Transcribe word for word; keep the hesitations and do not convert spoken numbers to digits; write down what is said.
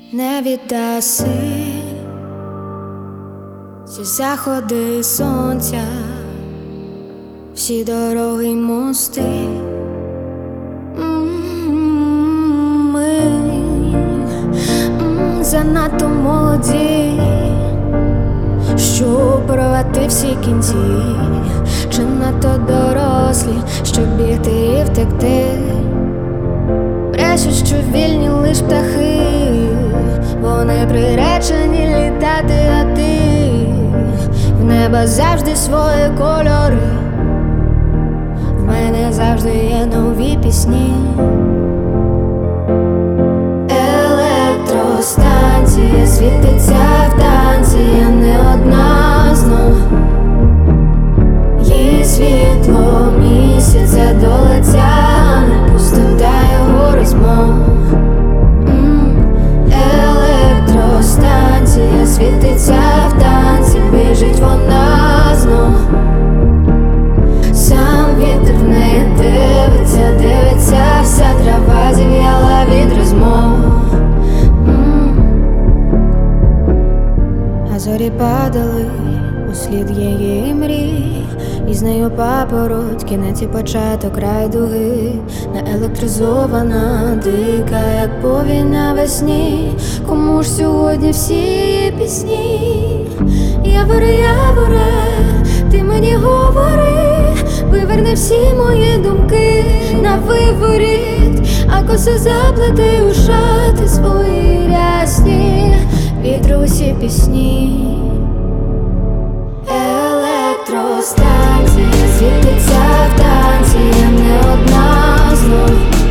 Не віддаси всі заходи сонця, всі дороги й мости. Ми занадто молоді, щоб порвати всі кінці, чи надто дорослі, щоб бігти і втекти. Брешуть, що вільні лиш птахи, вони приречені літати, а ти в неба завжди свої кольори. В мене завжди є нові пісні. Електростанція світиться в танці, я не одна знов. Її світло місяця до лиця, не пустота його розмов. Електростанція світиться в танці, біжить вона знов. Сам вітер в неї дивиться, дивиться, вся трава зів'яла від розмов. А зорі падали услід її мрій, і з нею папороть, кінець і початок райдуги. Наелектризована, дика, як повінь навесні. Кому ж сьогодні всі її пісні? Яворе, яворе, ти мені говори, виверни всі мої думки на виворіт, а коси заплети у шати свої рясні, вітру усі пісні. Електростанція світиться в танці, я не одна знов.